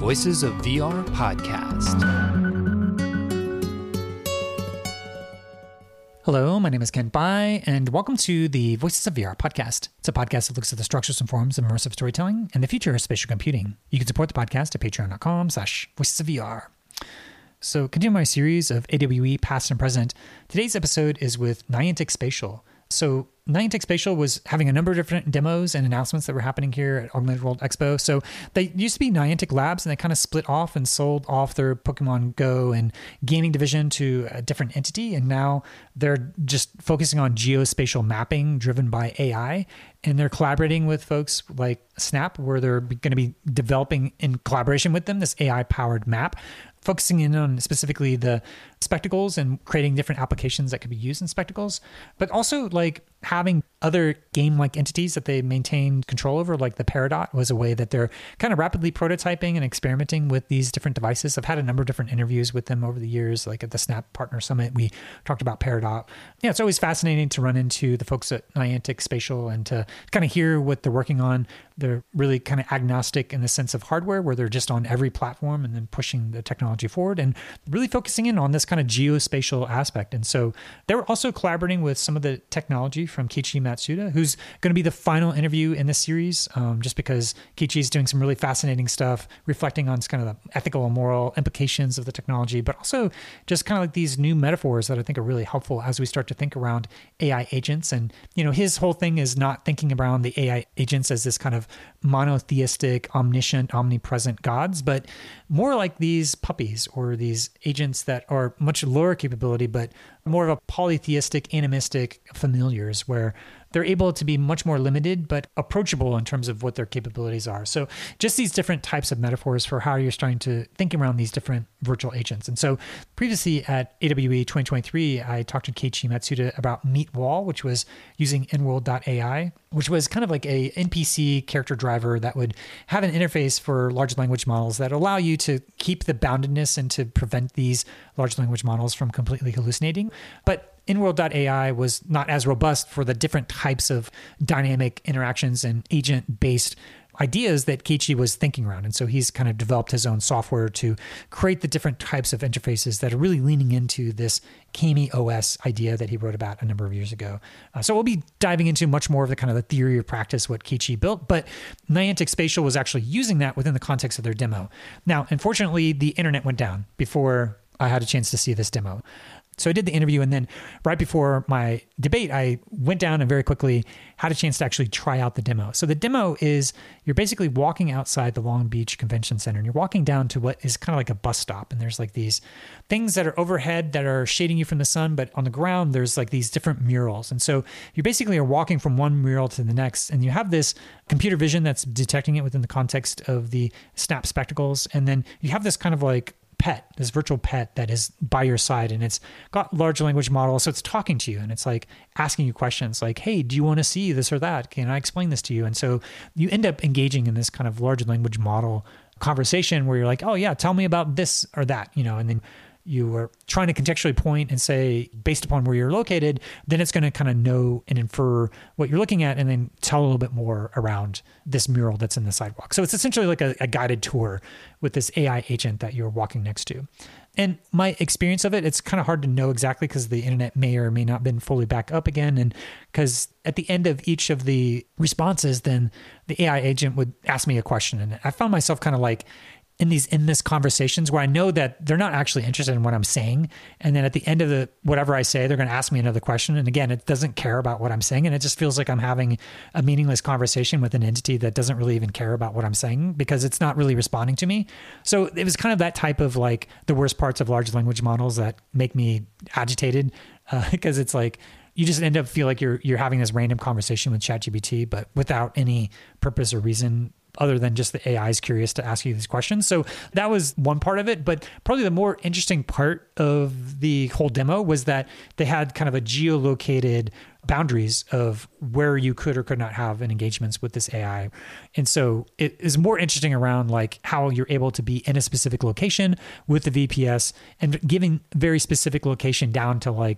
Voices of VR podcast. Hello, my name is Kent Bai, and welcome to the Voices of VR podcast. It's a podcast that looks at the structures and forms of immersive storytelling and the future of spatial computing. You can support the podcast at patreon.com/voices of VR. So, continuing my series of AWE past and present, today's episode is with Niantic Spatial. So Niantic Spatial was having a number of different demos and announcements that were happening here at Augmented World Expo. So they used to be Niantic Labs, and they kind of split off and sold off their Pokemon Go and gaming division to a different entity. And now they're just focusing on geospatial mapping driven by AI. And they're collaborating with folks like Snap, where they're going to be developing in collaboration with them this AI-powered map, focusing in on specifically the spectacles and creating different applications that could be used in spectacles, but also like having other game-like entities that they maintain control over, like the Peridot was a way that they're kind of rapidly prototyping and experimenting with these different devices. I've had a number of different interviews with them over the years, like at the Snap Partner Summit, we talked about Peridot. Yeah, it's always fascinating to run into the folks at Niantic Spatial and to kind of hear what they're working on. They're really kind of agnostic in the sense of hardware, where they're just on every platform and then pushing the technology forward and really focusing in on this kind of geospatial aspect. And so they were also collaborating with some of the technology from Kiichi Matsuda, who's going to be the final interview in this series, just because Kiichi is doing some really fascinating stuff, reflecting on kind of the ethical and moral implications of the technology, but also just kind of like these new metaphors that I think are really helpful as we start to think around AI agents. And, you know, his whole thing is not thinking around the AI agents as this kind of monotheistic, omniscient, omnipresent gods, but more like these puppies or these agents that are much lower capability, but more of a polytheistic, animistic familiars, where they're able to be much more limited, but approachable in terms of what their capabilities are. So just these different types of metaphors for how you're starting to think around these different virtual agents. And so previously at AWE 2023, I talked to Kiichi Matsuda about Meatwall, which was using nworld.ai, which was kind of like a NPC character driver that would have an interface for large language models that allow you to keep the boundedness and to prevent these large language models from completely hallucinating. But nworld.ai was not as robust for the different types of dynamic interactions and agent-based ideas that Kiichi was thinking around. And so he's kind of developed his own software to create the different types of interfaces that are really leaning into this Kami OS idea that he wrote about a number of years ago. So we'll be diving into much more of the kind of the theory of practice, what Kiichi built, but Niantic Spatial was actually using that within the context of their demo. Now, unfortunately, the internet went down before I had a chance to see this demo. So I did the interview, and then right before my debate, I went down and very quickly had a chance to actually try out the demo. So the demo is you're basically walking outside the Long Beach Convention Center, and you're walking down to what is kind of like a bus stop. And there's like these things that are overhead that are shading you from the sun, but on the ground, there's like these different murals. And so you basically are walking from one mural to the next, and you have this computer vision that's detecting it within the context of the Snap spectacles. And then you have this kind of like pet, this virtual pet that is by your side, and it's got large language models. So it's talking to you and it's like asking you questions like, hey, do you want to see this or that? Can I explain this to you? And so you end up engaging in this kind of large language model conversation where you're like, oh yeah, tell me about this or that, you know, and then you are trying to contextually point and say, based upon where you're located, then it's going to kind of know and infer what you're looking at and then tell a little bit more around this mural that's in the sidewalk. So it's essentially like a guided tour with this AI agent that you're walking next to. And my experience of it, it's kind of hard to know exactly because the internet may or may not have been fully back up again. And because at the end of each of the responses, then the AI agent would ask me a question. And I found myself kind of like in this conversations where I know that they're not actually interested in what I'm saying. And then at the end of whatever I say, they're going to ask me another question. And again, it doesn't care about what I'm saying. And it just feels like I'm having a meaningless conversation with an entity that doesn't really even care about what I'm saying because it's not really responding to me. So it was kind of that type of like the worst parts of large language models that make me agitated because it's like, you just end up feel like you're having this random conversation with ChatGPT, but without any purpose or reason other than just the AI is curious to ask you these questions. So that was one part of it. But probably the more interesting part of the whole demo was that they had kind of a geolocated boundaries of where you could or could not have an engagements with this AI. And so it is more interesting around like how you're able to be in a specific location with the VPS and giving very specific location down to like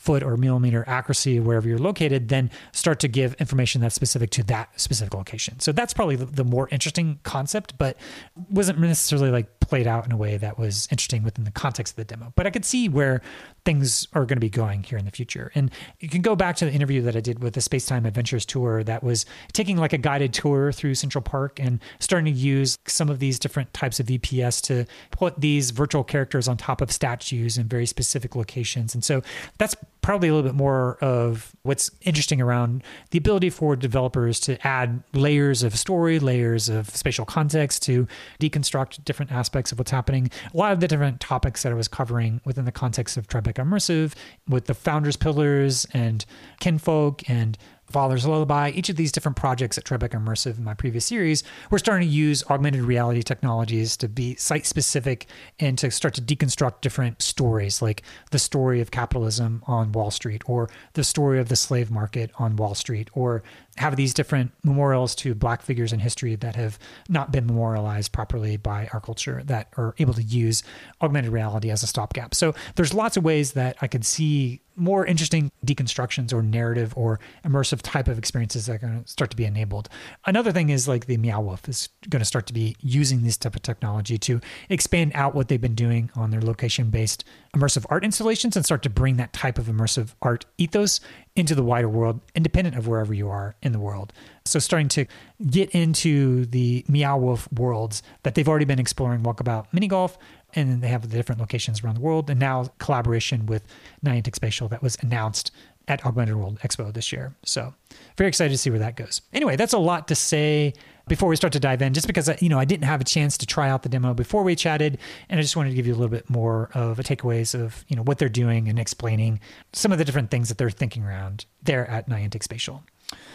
foot or millimeter accuracy wherever you're located, then start to give information that's specific to that specific location. So that's probably the more interesting concept, but wasn't necessarily like played out in a way that was interesting within the context of the demo. But I could see where things are going to be going here in the future. And you can go back to the interview that I did with the Spacetime Adventures tour that was taking like a guided tour through Central Park and starting to use some of these different types of VPS to put these virtual characters on top of statues in very specific locations. And so that's probably a little bit more of what's interesting around the ability for developers to add layers of story, layers of spatial context to deconstruct different aspects of what's happening. A lot of the different topics that I was covering within the context of Tribeca Immersive with the Founders Pillars and Kinfolk and Father's Lullaby, each of these different projects at Tribeca Immersive in my previous series, we're starting to use augmented reality technologies to be site-specific and to start to deconstruct different stories, like the story of capitalism on Wall Street or the story of the slave market on Wall Street, or have these different memorials to Black figures in history that have not been memorialized properly by our culture that are able to use augmented reality as a stopgap. So there's lots of ways that I could see more interesting deconstructions or narrative or immersive type of experiences that are going to start to be enabled. Another thing is like the Meow Wolf is going to start to be using this type of technology to expand out what they've been doing on their location-based immersive art installations and start to bring that type of immersive art ethos into the wider world, independent of wherever you are in the world. So starting to get into the Meow Wolf worlds that they've already been exploring, Walkabout Mini Golf, and then they have the different locations around the world, and now collaboration with Niantic Spatial that was announced at Augmented World Expo this year. So very excited to see where that goes. Anyway, that's a lot to say before we start to dive in, just because I didn't have a chance to try out the demo before we chatted, and I just wanted to give you a little bit more of a takeaways of what they're doing and explaining some of the different things that they're thinking around there at Niantic Spatial.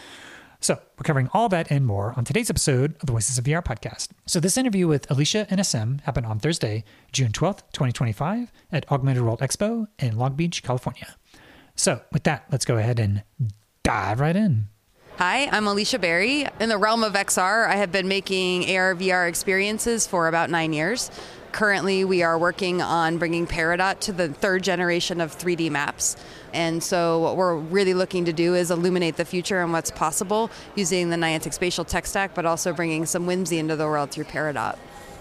So we're covering all that and more on today's episode of the Voices of VR podcast. So this interview with Alicia and SM happened on Thursday, June 12th, 2025 at Augmented World Expo in Long Beach, California. So with that, let's go ahead and dive right in. Hi, I'm Alicia Berry. In the realm of XR, I have been making AR/VR experiences for about 9 years. Currently, we are working on bringing Peridot to the third generation of 3D maps. And so what we're really looking to do is illuminate the future and what's possible using the Niantic Spatial tech stack, but also bringing some whimsy into the world through Peridot.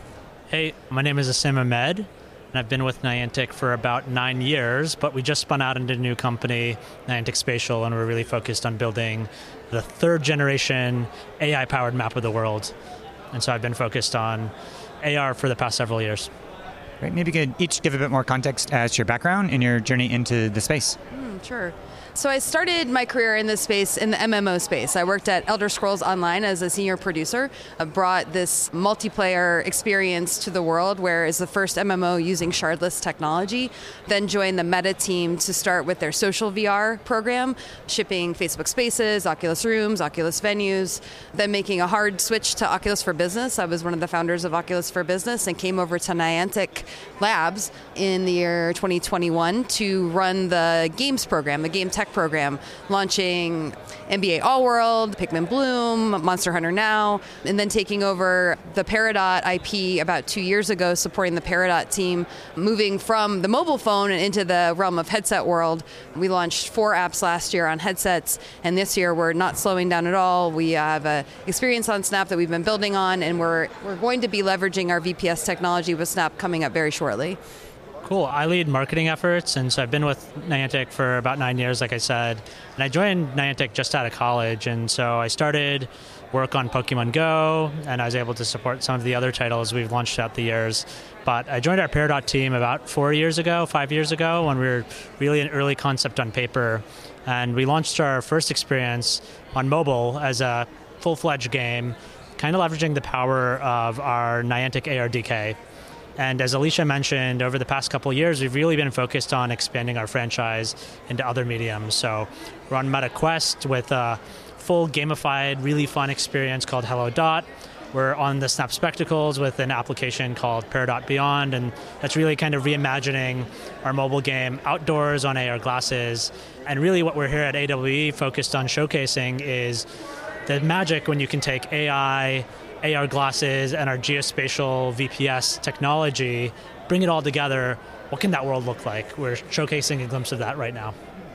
Hey, my name is Asim Ahmed, and I've been with Niantic for about 9 years, but we just spun out into a new company, Niantic Spatial, and we're really focused on building the third generation AI-powered map of the world. And so I've been focused on AR for the past several years. Right, maybe you could each give a bit more context as to your background and your journey into the space. Sure. So I started my career in this space, in the MMO space. I worked at Elder Scrolls Online as a senior producer. I brought this multiplayer experience to the world, where it's the first MMO using shardless technology. Then joined the Meta team to start with their social VR program, shipping Facebook Spaces, Oculus Rooms, Oculus Venues, then making a hard switch to Oculus for Business. I was one of the founders of Oculus for Business and came over to Niantic Labs in the year 2021 to run the games program, the game tech program, launching NBA All World, Pikmin Bloom, Monster Hunter Now, and then taking over the Peridot IP about 2 years ago, supporting the Peridot team, moving from the mobile phone and into the realm of headset world. We launched 4 apps last year on headsets, and this year we're not slowing down at all. We have an experience on Snap that we've been building on, and we're going to be leveraging our VPS technology with Snap coming up very shortly. Cool. I lead marketing efforts, and so I've been with Niantic for about 9 years, like I said. And I joined Niantic just out of college, and so I started work on Pokemon Go, and I was able to support some of the other titles we've launched throughout the years. But I joined our Peridot team about 5 years ago, when we were really an early concept on paper. And we launched our first experience on mobile as a full-fledged game, kind of leveraging the power of our Niantic ARDK. And as Alicia mentioned, over the past couple of years, we've really been focused on expanding our franchise into other mediums. So we're on Meta Quest with a full gamified, really fun experience called Hello Dot. We're on the Snap Spectacles with an application called Peridot Beyond, and that's really kind of reimagining our mobile game outdoors on AR glasses. And really what we're here at AWE focused on showcasing is the magic when you can take AI, AR glasses, and our geospatial VPS technology, bring it all together. What can that world look like? We're showcasing a glimpse of that right now.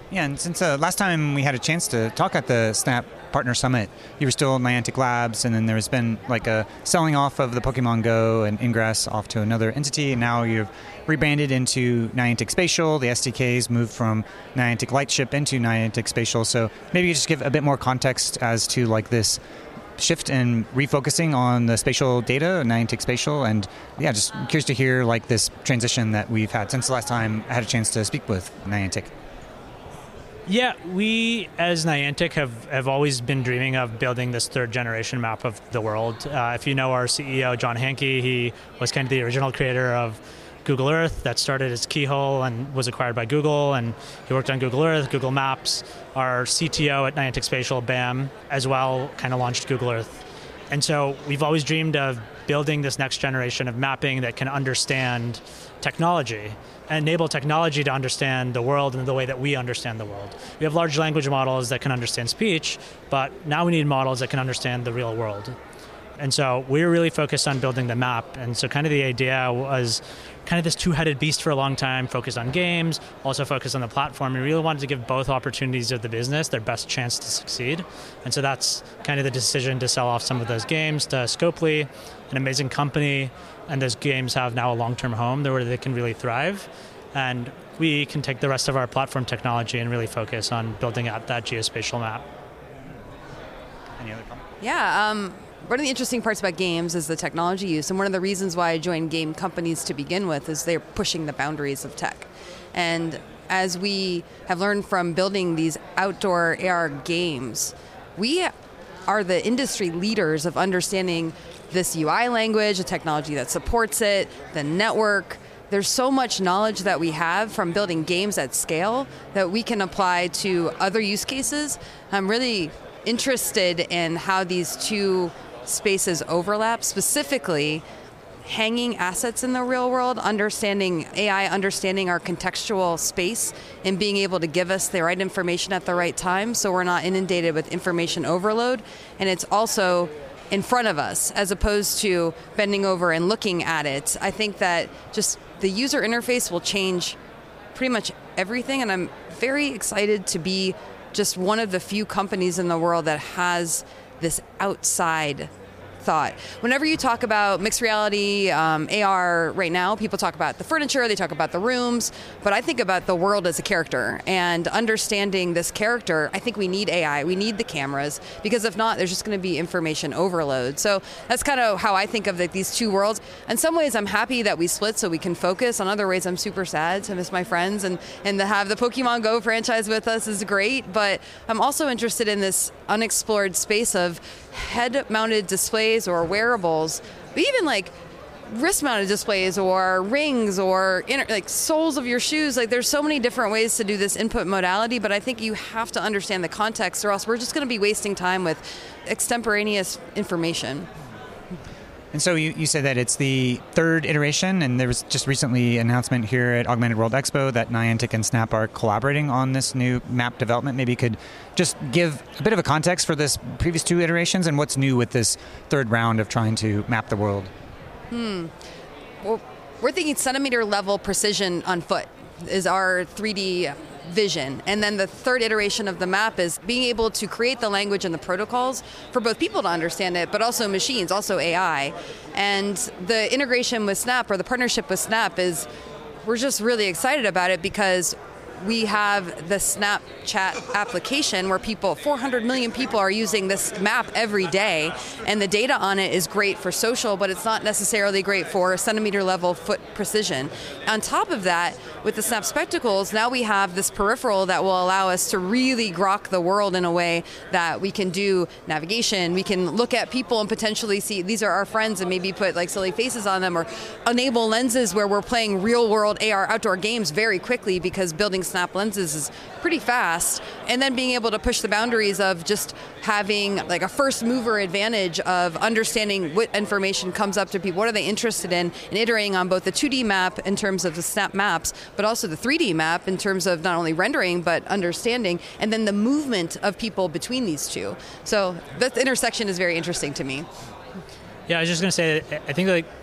Yeah, and since last time we had a chance to talk at the Snap Partner Summit, you were still Niantic Labs, and then there's been like a selling off of the Pokemon Go and Ingress off to another entity, and now you've rebranded into Niantic Spatial. The SDKs moved from Niantic Lightship into Niantic Spatial. So maybe you just give a bit more context as to like this shift and refocusing on the spatial data, Niantic Spatial, and yeah, just curious to hear like this transition that we've had since the last time I had a chance to speak with Niantic. Yeah, we as Niantic have always been dreaming of building this third generation map of the world. If you know our CEO, John Hanke, he was kind of the original creator of Google Earth that started as Keyhole and was acquired by Google, and he worked on Google Earth, Google Maps. Our CTO at Niantic Spatial, Bam, as well, kind of launched Google Earth. And so we've always dreamed of building this next generation of mapping that can understand technology and enable technology to understand the world in the way that we understand the world. We have large language models that can understand speech, but now we need models that can understand the real world. And so we're really focused on building the map. And so kind of the idea was kind of this two-headed beast for a long time, focused on games, also focused on the platform. We really wanted to give both opportunities of the business their best chance to succeed. And so that's kind of the decision to sell off some of those games to Scopely, an amazing company, and those games have now a long-term home where they can really thrive. And we can take the rest of our platform technology and really focus on building out that geospatial map. Any other comments? Yeah, one of the interesting parts about games is the technology use, and one of the reasons why I joined game companies to begin with is they're pushing the boundaries of tech. And as we have learned from building these outdoor AR games, we are the industry leaders of understanding this UI language, the technology that supports it, the network. There's so much knowledge that we have from building games at scale that we can apply to other use cases. I'm really interested in how these two spaces overlap, specifically hanging assets in the real world, understanding AI, understanding our contextual space, and being able to give us the right information at the right time so we're not inundated with information overload. And it's also in front of us as opposed to bending over and looking at it. I think that just the user interface will change pretty much everything, and I'm very excited to be just one of the few companies in the world that has this outside thought. Whenever you talk about mixed reality, AR right now, people talk about the furniture, they talk about the rooms, but I think about the world as a character, and understanding this character, I think we need AI, we need the cameras, because if not, there's just going to be information overload. So that's kind of how I think of these two worlds. In some ways, I'm happy that we split so we can focus. On other ways, I'm super sad to miss my friends, and to have the Pokemon Go franchise with us is great, but I'm also interested in this unexplored space of head-mounted displays or wearables, but even like wrist-mounted displays or rings or like soles of your shoes. Like there's so many different ways to do this input modality, but I think you have to understand the context or else we're just going to be wasting time with extemporaneous information. And so you said that it's the third iteration, and there was just recently an announcement here at Augmented World Expo that Niantic and Snap are collaborating on this new map development. Maybe you could just give a bit of a context for this previous two iterations and what's new with this third round of trying to map the world. Well, we're thinking centimeter level precision on foot is our 3D vision. And then the third iteration of the map is being able to create the language and the protocols for both people to understand it, but also machines, also AI. And the integration with Snap, or the partnership with Snap, is we're just really excited about it because we have the Snapchat application where 400 million people are using this map every day, and the data on it is great for social, but it's not necessarily great for centimeter level foot precision. On top of that, with the Snap Spectacles, now we have this peripheral that will allow us to really grok the world in a way that we can do navigation, we can look at people and potentially see these are our friends and maybe put like silly faces on them, or enable lenses where we're playing real world AR outdoor games very quickly because building Snap lenses is pretty fast, and then being able to push the boundaries of just having like a first mover advantage of understanding what information comes up to people, what are they interested in, and iterating on both the 2D map in terms of the Snap Maps, but also the 3D map in terms of not only rendering but understanding, and then the movement of people between these two. So that intersection is very interesting to me. Yeah, I was just going to say, I think like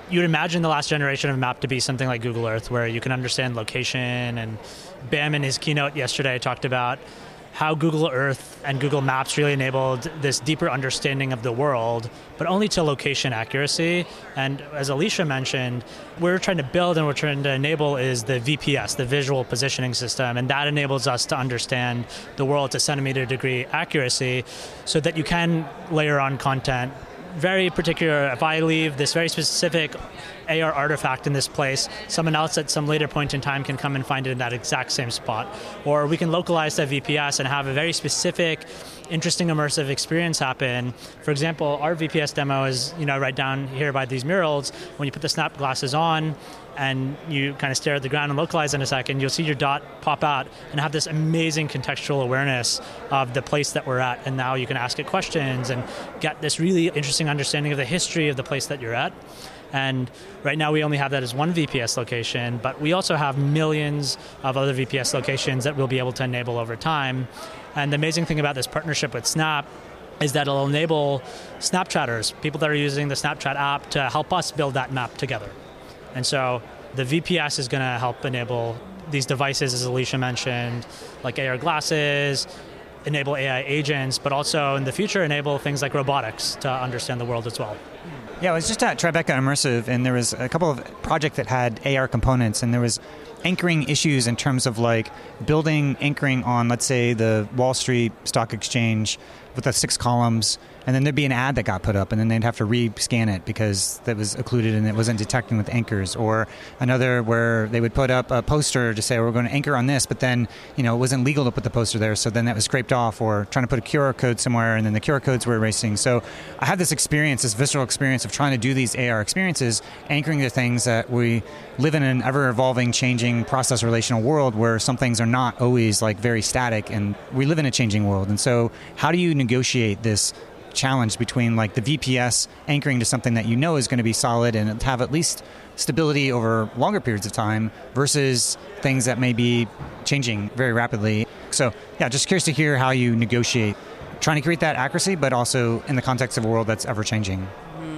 you'd imagine the last generation of map to be something like Google Earth, where you can understand location. And Bam in his keynote yesterday talked about how Google Earth and Google Maps really enabled this deeper understanding of the world, but only to location accuracy. And as Alicia mentioned, we're trying to build and we're trying to enable is the VPS, the visual positioning system, and that enables us to understand the world to centimeter degree accuracy so that you can layer on content. Very particular, if I leave this very specific AR artifact in this place, someone else at some later point in time can come and find it in that exact same spot. Or we can localize that VPS and have a very specific, interesting immersive experience happen. For example, our VPS demo is right down here by these murals. When you put the snap glasses on and you kind of stare at the ground and localize in a second, you'll see your dot pop out and have this amazing contextual awareness of the place that we're at. And now you can ask it questions and get this really interesting understanding of the history of the place that you're at. And right now we only have that as one VPS location, but we also have millions of other VPS locations that we'll be able to enable over time. And the amazing thing about this partnership with Snap is that it'll enable Snapchatters, people that are using the Snapchat app, to help us build that map together. And so the VPS is going to help enable these devices, as Alicia mentioned, like AR glasses, enable AI agents, but also in the future enable things like robotics to understand the world as well. Yeah, I was just at Tribeca Immersive, and there was a couple of projects that had AR components, and there was anchoring issues in terms of like building anchoring on, let's say, the Wall Street Stock Exchange with the 6 columns, and then there'd be an ad that got put up, and then they'd have to re-scan it because that was occluded and it wasn't detecting with anchors. Or another where they would put up a poster to say, we're going to anchor on this, but then it wasn't legal to put the poster there, so then that was scraped off. Or trying to put a QR code somewhere, and then the QR codes were erasing. So I had this experience, this visceral experience of trying to do these AR experiences, anchoring the things that we live in an ever-evolving, changing, process relational world where some things are not always like very static, and we live in a changing world. And so how do you negotiate this challenge between like the VPS anchoring to something that is going to be solid and have at least stability over longer periods of time versus things that may be changing very rapidly? So yeah, just curious to hear how you negotiate trying to create that accuracy, but also in the context of a world that's ever changing.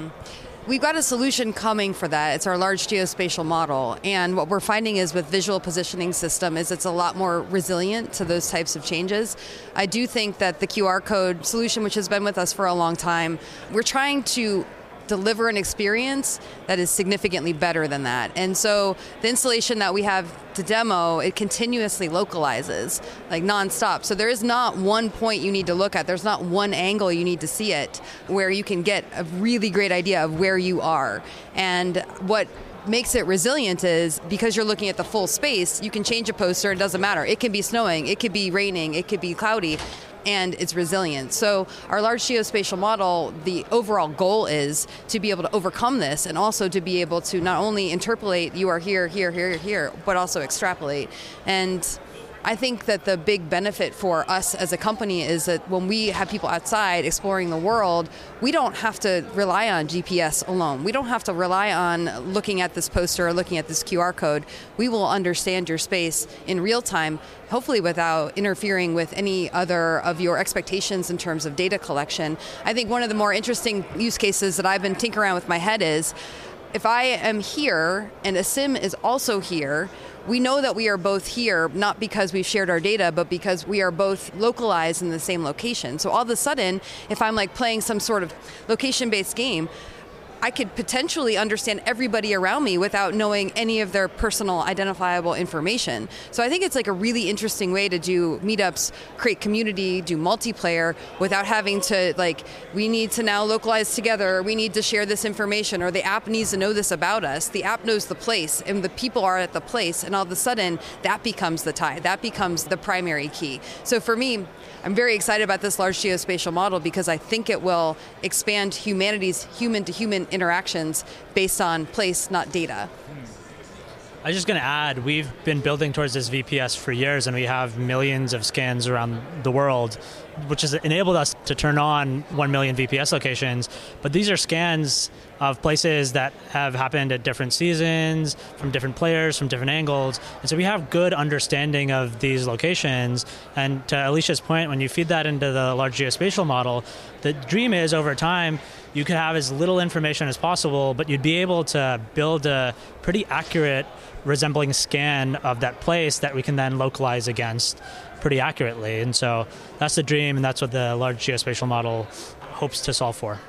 We've got a solution coming for that. It's our large geospatial model. And what we're finding is with visual positioning system is it's a lot more resilient to those types of changes. I do think that the QR code solution, which has been with us for a long time, we're trying to deliver an experience that is significantly better than that. And so the installation that we have to demo, it continuously localizes, like nonstop. So there is not one point you need to look at. There's not one angle you need to see it where you can get a really great idea of where you are. And what makes it resilient is because you're looking at the full space, you can change a poster, it doesn't matter. It can be snowing, it could be raining, it could be cloudy, and it's resilient. So our large geospatial model, the overall goal is to be able to overcome this and also to be able to not only interpolate you are here, here, here, here, but also extrapolate. And I think that the big benefit for us as a company is that when we have people outside exploring the world, we don't have to rely on GPS alone. We don't have to rely on looking at this poster or looking at this QR code. We will understand your space in real time, hopefully without interfering with any other of your expectations in terms of data collection. I think one of the more interesting use cases that I've been tinkering around with my head is, if I am here and Asim is also here, we know that we are both here, not because we've shared our data, but because we are both localized in the same location. So all of a sudden, if I'm like playing some sort of location-based game, I could potentially understand everybody around me without knowing any of their personal identifiable information. So I think it's like a really interesting way to do meetups, create community, do multiplayer without having to we need to now localize together, or we need to share this information, or the app needs to know this about us. The app knows the place and the people are at the place, and all of a sudden that becomes the tie. That becomes the primary key. So for me, I'm very excited about this large geospatial model because I think it will expand humanity's human-to-human interactions based on place, not data. I was just going to add, we've been building towards this VPS for years, and we have millions of scans around the world. which has enabled us to turn on 1 million VPS locations. But these are scans of places that have happened at different seasons, from different players, from different angles. And so we have good understanding of these locations. And to Alicia's point, when you feed that into the large geospatial model, the dream is over time, you could have as little information as possible, but you'd be able to build a pretty accurate resembling scan of that place that we can then localize against pretty accurately. And so that's the dream, and that's what the large geospatial model hopes to solve for.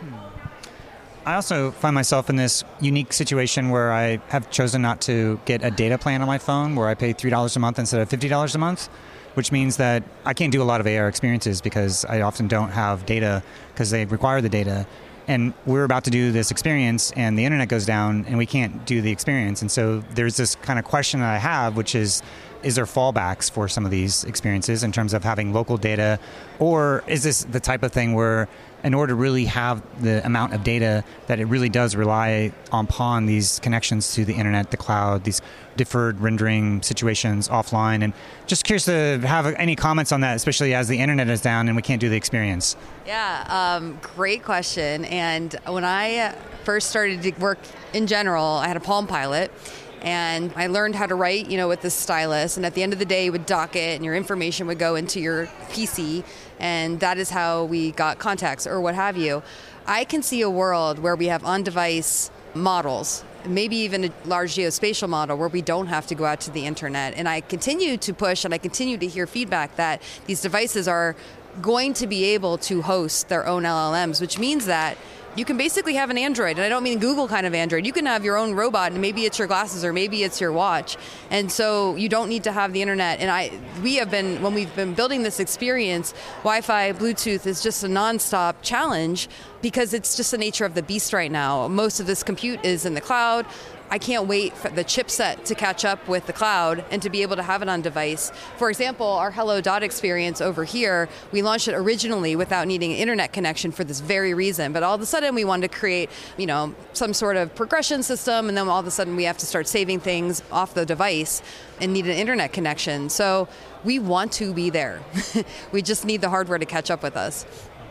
I also find myself in this unique situation where I have chosen not to get a data plan on my phone where I pay $3 a month instead of $50 a month, which means that I can't do a lot of AR experiences because I often don't have data because they require the data. And we're about to do this experience and the internet goes down and we can't do the experience. And so there's this kind of question that I have, which is there fallbacks for some of these experiences in terms of having local data? Or is this the type of thing where in order to really have the amount of data that it really does rely upon these connections to the internet, the cloud, these deferred rendering situations offline? And just curious to have any comments on that, especially as the internet is down and we can't do the experience. Yeah, great question. And when I first started to work in general, I had a Palm Pilot. And I learned how to write, with the stylus. And at the end of the day, you would dock it and your information would go into your PC. And that is how we got contacts or what have you. I can see a world where we have on-device models, maybe even a large geospatial model where we don't have to go out to the internet. And I continue to push and I continue to hear feedback that these devices are going to be able to host their own LLMs, which means that you can basically have an Android, and I don't mean Google kind of Android. You can have your own robot, and maybe it's your glasses, or maybe it's your watch. And so you don't need to have the internet. And when we've been building this experience, Wi-Fi, Bluetooth is just a nonstop challenge because it's just the nature of the beast right now. Most of this compute is in the cloud. I can't wait for the chipset to catch up with the cloud and to be able to have it on device. For example, our Hello Dot experience over here, we launched it originally without needing an internet connection for this very reason. But all of a sudden we wanted to create, some sort of progression system, and then all of a sudden we have to start saving things off the device and need an internet connection. So we want to be there. We just need the hardware to catch up with us.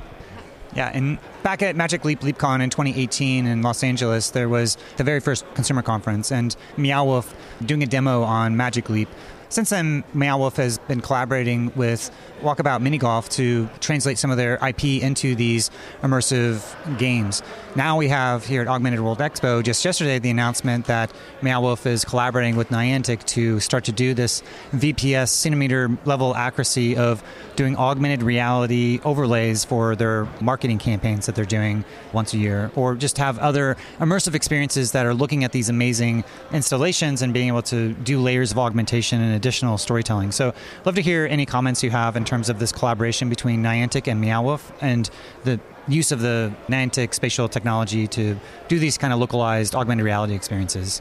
Yeah, and back at Magic Leap LeapCon in 2018 in Los Angeles, there was the very first consumer conference, and Meowwolf doing a demo on Magic Leap. Since then, Meowwolf has been collaborating with Walkabout Mini Golf to translate some of their IP into these immersive games. Now we have here at Augmented World Expo, just yesterday, the announcement that Meowwolf is collaborating with Niantic to start to do this VPS centimeter level accuracy of doing augmented reality overlays for their marketing campaigns that they're doing once a year, or just have other immersive experiences that are looking at these amazing installations and being able to do layers of augmentation and additional storytelling. So I'd love to hear any comments you have in terms of this collaboration between Niantic and Meowwolf and the use of the Niantic spatial technology to do these kind of localized augmented reality experiences.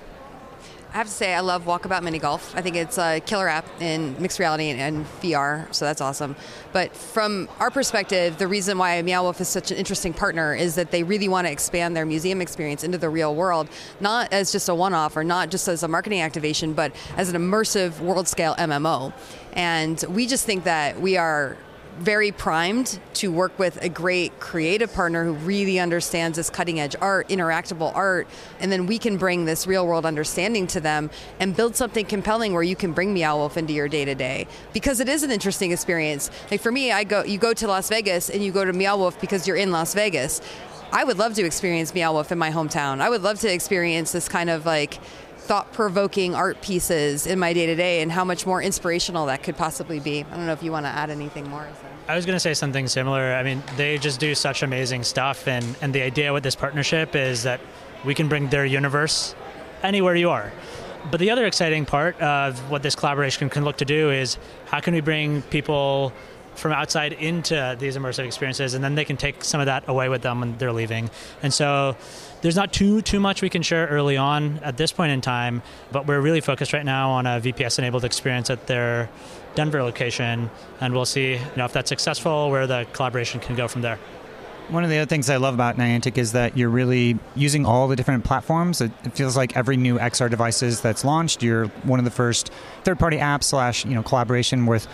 I have to say I love Walkabout Mini Golf. I think it's a killer app in mixed reality and VR, so that's awesome. But from our perspective, the reason why Meowwolf is such an interesting partner is that they really want to expand their museum experience into the real world, not as just a one-off or not just as a marketing activation, but as an immersive world-scale MMO. And we just think that we are very primed to work with a great creative partner who really understands this cutting edge art, interactable art, and then we can bring this real world understanding to them and build something compelling where you can bring Meowwolf into your day to day. Because it is an interesting experience. Like for me, you go to Las Vegas and you go to Meowwolf because you're in Las Vegas. I would love to experience Meowwolf in my hometown. I would love to experience this kind of like thought-provoking art pieces in my day-to-day and how much more inspirational that could possibly be. I don't know if you want to add anything more. I was going to say something similar. I mean, they just do such amazing stuff, and the idea with this partnership is that we can bring their universe anywhere you are. But the other exciting part of what this collaboration can look to do is how can we bring people from outside into these immersive experiences, and then they can take some of that away with them when they're leaving. And so there's not too much we can share early on at this point in time, but we're really focused right now on a VPS-enabled experience at their Denver location, and we'll see if that's successful, where the collaboration can go from there. One of the other things I love about Niantic is that you're really using all the different platforms. It feels like every new XR devices that's launched, you're one of the first third-party apps / collaboration with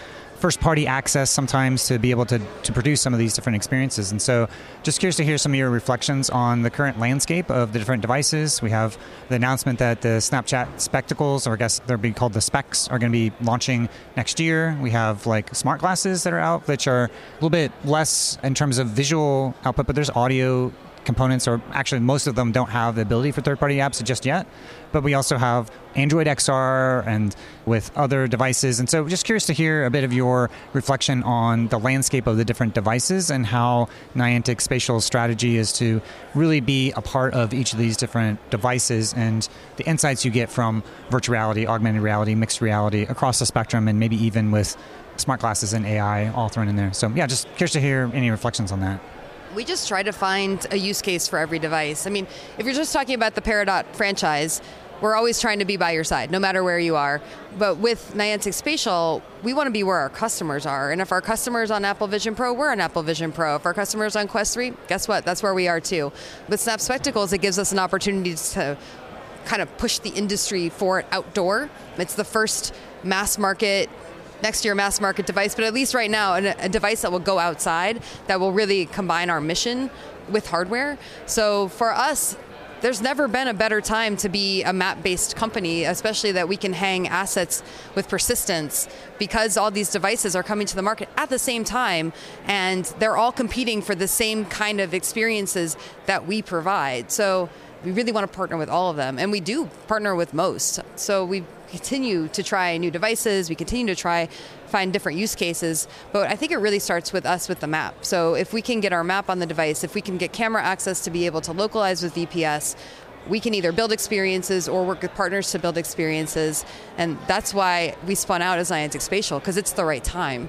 first-party access sometimes to be able to produce some of these different experiences. And so just curious to hear some of your reflections on the current landscape of the different devices. We have the announcement that the Snapchat Spectacles, or I guess they're being called the Specs, are going to be launching next year. We have like smart glasses that are out, which are a little bit less in terms of visual output, but there's audio components, or actually most of them don't have the ability for third-party apps just yet. But we also have Android XR and with other devices. And so just curious to hear a bit of your reflection on the landscape of the different devices and how Niantic Spatial's strategy is to really be a part of each of these different devices and the insights you get from virtual reality, augmented reality, mixed reality across the spectrum, and maybe even with smart glasses and AI all thrown in there. So yeah, just curious to hear any reflections on that. We just try to find a use case for every device. I mean, if you're just talking about the Peridot franchise, we're always trying to be by your side, no matter where you are. But with Niantic Spatial, we want to be where our customers are. And if our customers on Apple Vision Pro, we're on Apple Vision Pro. If our customers on Quest 3, guess what? That's where we are too. With Snap Spectacles, it gives us an opportunity to kind of push the industry forward outdoor. It's the first mass market, next year mass market device, but at least right now a device that will go outside, that will really combine our mission with hardware. So for us, there's never been a better time to be a map-based company, especially that we can hang assets with persistence, because all these devices are coming to the market at the same time, and they're all competing for the same kind of experiences that we provide. So we really want to partner with all of them, and we do partner with most. So we continue to try new devices, we continue to find different use cases, but I think it really starts with us with the map. So if we can get our map on the device, if we can get camera access to be able to localize with VPS, we can either build experiences or work with partners to build experiences, and that's why we spun out as Niantic Spatial, because it's the right time.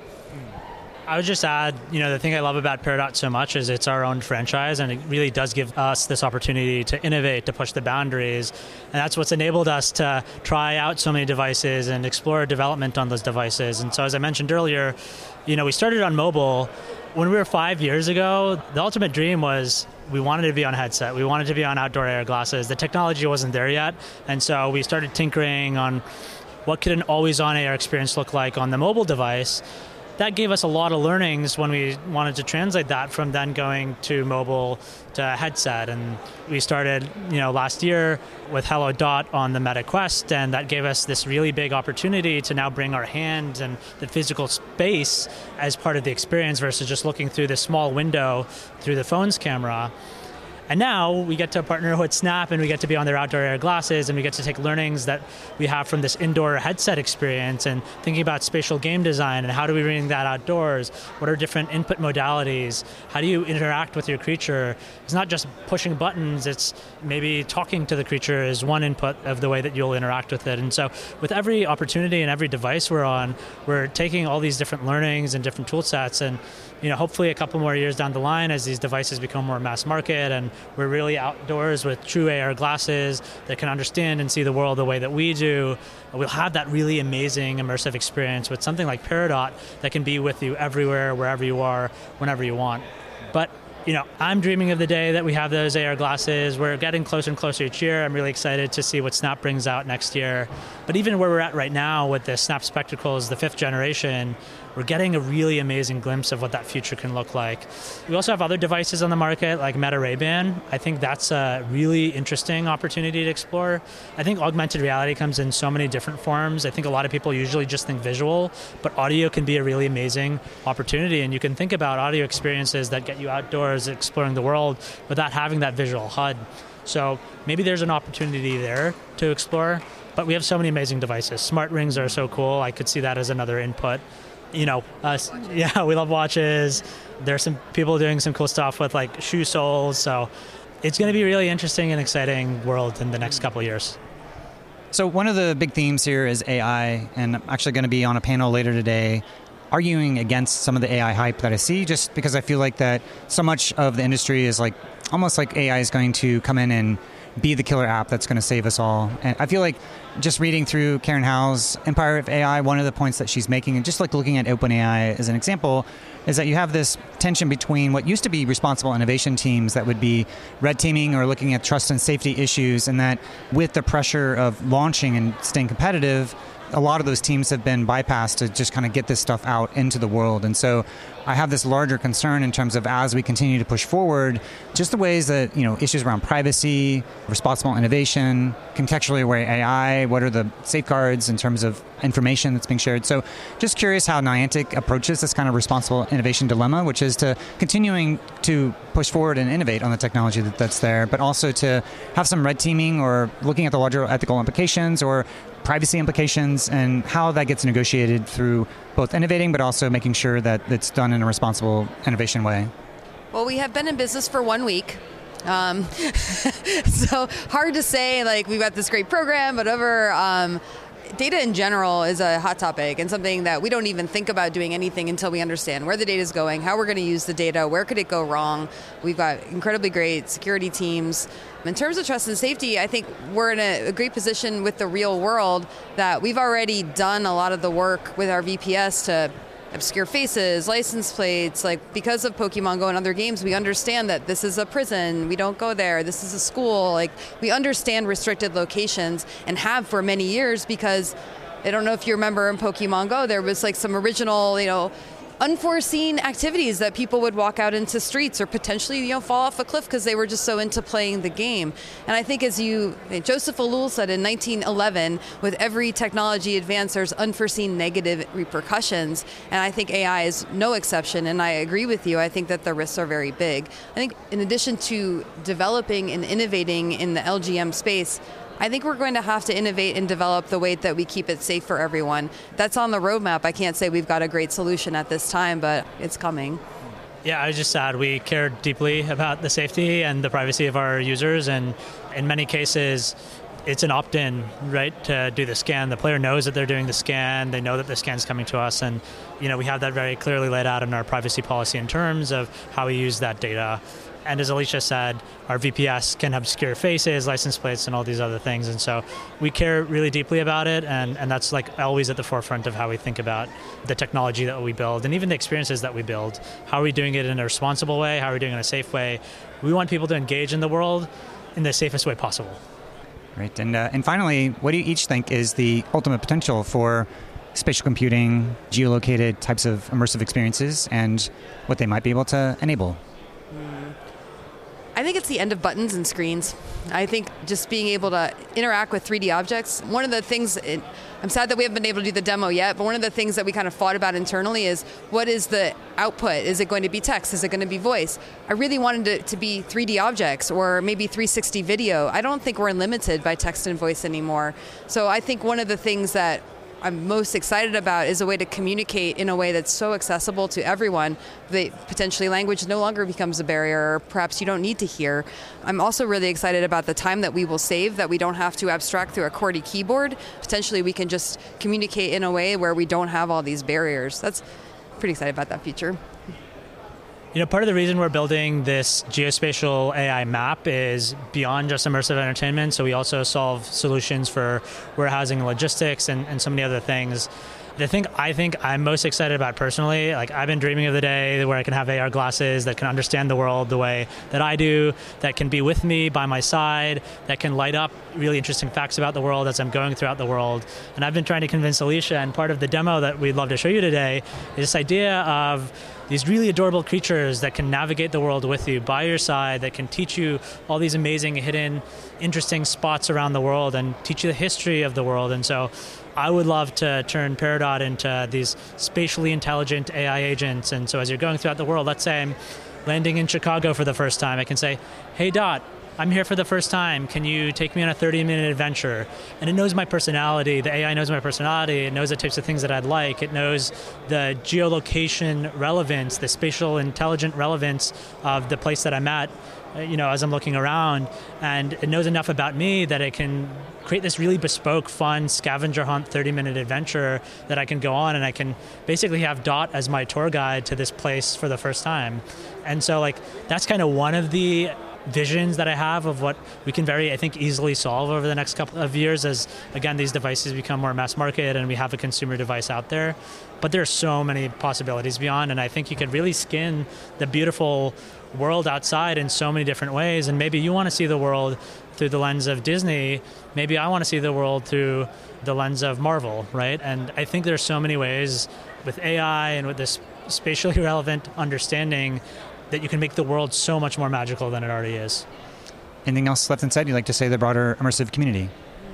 I would just add, the thing I love about Peridot so much is it's our own franchise, and it really does give us this opportunity to innovate, to push the boundaries. And that's what's enabled us to try out so many devices and explore development on those devices. And so as I mentioned earlier, we started on mobile. When we were 5 years ago, the ultimate dream was we wanted to be on a headset. We wanted to be on outdoor AR glasses. The technology wasn't there yet. And so we started tinkering on what could an always-on AR experience look like on the mobile device. That gave us a lot of learnings when we wanted to translate that from then going to mobile to headset. And we started, last year with Hello Dot on the Meta Quest, and that gave us this really big opportunity to now bring our hand and the physical space as part of the experience versus just looking through this small window through the phone's camera. And now we get to partner with Snap, and we get to be on their outdoor AR glasses, and we get to take learnings that we have from this indoor headset experience and thinking about spatial game design and how do we bring that outdoors? What are different input modalities? How do you interact with your creature? It's not just pushing buttons, it's maybe talking to the creature is one input of the way that you'll interact with it. And so with every opportunity and every device we're on, we're taking all these different learnings and different tool sets, and hopefully a couple more years down the line as these devices become more mass market and we're really outdoors with true AR glasses that can understand and see the world the way that we do, we'll have that really amazing immersive experience with something like Peridot that can be with you everywhere, wherever you are, whenever you want. But I'm dreaming of the day that we have those AR glasses. We're getting closer and closer each year. I'm really excited to see what Snap brings out next year. But even where we're at right now with the Snap Spectacles, the 5th generation, we're getting a really amazing glimpse of what that future can look like. We also have other devices on the market like Meta Ray-Ban. I think that's a really interesting opportunity to explore. I think augmented reality comes in so many different forms. I think a lot of people usually just think visual, but audio can be a really amazing opportunity. And you can think about audio experiences that get you outdoors exploring the world without having that visual HUD. So maybe there's an opportunity there to explore, but we have so many amazing devices. Smart rings are so cool. I could see that as another input. We love watches. There's some people doing some cool stuff with like shoe soles. So it's going to be a really interesting and exciting world in the next couple of years. So one of the big themes here is AI, and I'm actually going to be on a panel later today arguing against some of the AI hype that I see, just because I feel like that so much of the industry is like almost like AI is going to come in and be the killer app that's going to save us all. And I feel like just reading through Karen Howe's Empire of AI, one of the points that she's making, and just like looking at OpenAI as an example, is that you have this tension between what used to be responsible innovation teams that would be red teaming or looking at trust and safety issues, and that with the pressure of launching and staying competitive, a lot of those teams have been bypassed to just kind of get this stuff out into the world. And so I have this larger concern in terms of, as we continue to push forward, just the ways that, issues around privacy, responsible innovation, contextually aware AI, what are the safeguards in terms of information that's being shared. So just curious how Niantic approaches this kind of responsible innovation dilemma, which is to continuing to push forward and innovate on the technology that's there, but also to have some red teaming or looking at the larger ethical implications or privacy implications, and how that gets negotiated through both innovating but also making sure that it's done in a responsible innovation way. Well, we have been in business for 1 week. So hard to say, like, we've got this great program, whatever. Data in general is a hot topic and something that we don't even think about doing anything until we understand where the data is going, how we're going to use the data, where could it go wrong. We've got incredibly great security teams. In terms of trust and safety, I think we're in a great position with the real world that we've already done a lot of the work with our VPS to obscure faces, license plates. Like, because of Pokemon Go and other games, we understand that this is a prison, we don't go there, this is a school. Like, we understand restricted locations and have for many years, because I don't know if you remember in Pokemon Go, there was like some original, unforeseen activities that people would walk out into streets or potentially, fall off a cliff because they were just so into playing the game. And I think Joseph Ellul said in 1911, with every technology advance, there's unforeseen negative repercussions. And I think AI is no exception. And I agree with you. I think that the risks are very big. I think in addition to developing and innovating in the LGM space, I think we're going to have to innovate and develop the way that we keep it safe for everyone. That's on the roadmap. I can't say we've got a great solution at this time, but it's coming. Yeah, I was just sad. We care deeply about the safety and the privacy of our users, and in many cases, it's an opt-in, right, to do the scan. The player knows that they're doing the scan. They know that the scan's coming to us, and we have that very clearly laid out in our privacy policy in terms of how we use that data. And as Alicia said, our VPS can obscure faces, license plates, and all these other things. And so we care really deeply about it, and that's like always at the forefront of how we think about the technology that we build and even the experiences that we build. How are we doing it in a responsible way? How are we doing it in a safe way? We want people to engage in the world in the safest way possible. Right. And finally, what do you each think is the ultimate potential for spatial computing, geolocated types of immersive experiences, and what they might be able to enable? I think it's the end of buttons and screens. I think just being able to interact with 3D objects. One of the things, I'm sad that we haven't been able to do the demo yet, but one of the things that we kind of fought about internally is, what is the output? Is it going to be text? Is it going to be voice? I really wanted it to be 3D objects or maybe 360 video. I don't think we're limited by text and voice anymore. So I think one of the things that I'm most excited about is a way to communicate in a way that's so accessible to everyone that potentially language no longer becomes a barrier, or perhaps you don't need to hear. I'm also really excited about the time that we will save, that we don't have to abstract through a QWERTY keyboard. Potentially we can just communicate in a way where we don't have all these barriers. That's pretty excited about that future. Part of the reason we're building this geospatial AI map is beyond just immersive entertainment. So we also solve solutions for warehousing and logistics and so many other things. The thing I think I'm most excited about personally, like, I've been dreaming of the day where I can have AR glasses that can understand the world the way that I do, that can be with me by my side, that can light up really interesting facts about the world as I'm going throughout the world. And I've been trying to convince Alicia, and part of the demo that we'd love to show you today is this idea of these really adorable creatures that can navigate the world with you, by your side, that can teach you all these amazing, hidden, interesting spots around the world and teach you the history of the world. And so I would love to turn Peridot into these spatially intelligent AI agents. And so as you're going throughout the world, let's say I'm landing in Chicago for the first time, I can say, "Hey, Dot, I'm here for the first time. Can you take me on a 30-minute adventure?" And it knows my personality. The AI knows my personality. It knows the types of things that I'd like. It knows the geolocation relevance, the spatial intelligent relevance of the place that I'm at, as I'm looking around. And it knows enough about me that it can create this really bespoke, fun scavenger hunt 30-minute adventure that I can go on, and I can basically have Dot as my tour guide to this place for the first time. And so, that's kind of one of the visions that I have of what we can I think, easily solve over the next couple of years as, again, these devices become more mass market and we have a consumer device out there. But there's so many possibilities beyond, and I think you could really skin the beautiful world outside in so many different ways. And maybe you want to see the world through the lens of Disney. Maybe I want to see the world through the lens of Marvel, right? And I think there's so many ways with AI and with this spatially relevant understanding that you can make the world so much more magical than it already is. Anything else left unsaid you'd like to say to the broader immersive community?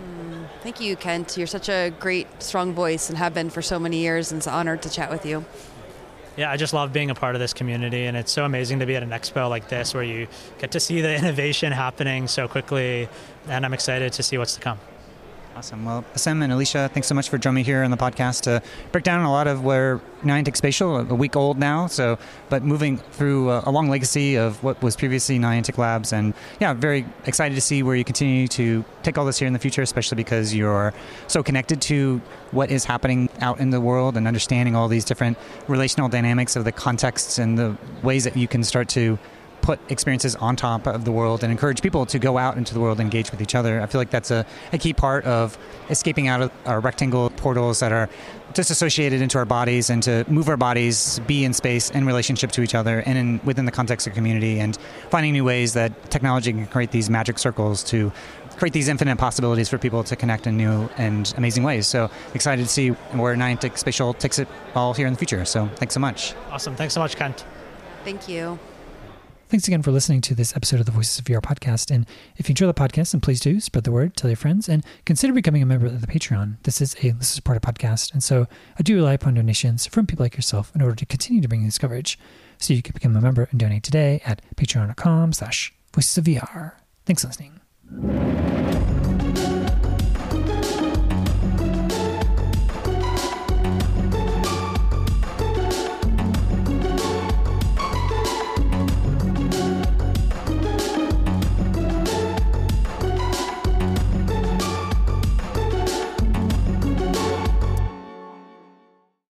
Thank you, Kent. You're such a great, strong voice and have been for so many years, and it's an honor to chat with you. Yeah, I just love being a part of this community, and it's so amazing to be at an expo like this where you get to see the innovation happening so quickly, and I'm excited to see what's to come. Awesome. Well, Asim and Alicia, thanks so much for joining me here on the podcast to break down a lot of where Niantic Spatial, a week old now, but moving through a long legacy of what was previously Niantic Labs. And yeah, very excited to see where you continue to take all this here in the future, especially because you're so connected to what is happening out in the world and understanding all these different relational dynamics of the contexts and the ways that you can start to put experiences on top of the world and encourage people to go out into the world and engage with each other. I feel like that's a key part of escaping out of our rectangle portals that are disassociated into our bodies, and to move our bodies, be in space in relationship to each other and within the context of community, and finding new ways that technology can create these magic circles to create these infinite possibilities for people to connect in new and amazing ways. So excited to see where Niantic Spatial takes it all here in the future. So thanks so much. Awesome. Thanks so much, Kent. Thank you. Thanks again for listening to this episode of the Voices of VR podcast. And if you enjoy the podcast, then please do spread the word, tell your friends, and consider becoming a member of the Patreon. This is a listener-supported podcast, and so I do rely upon donations from people like yourself in order to continue to bring this coverage. So you can become a member and donate today at patreon.com/voicesofvr. Thanks for listening.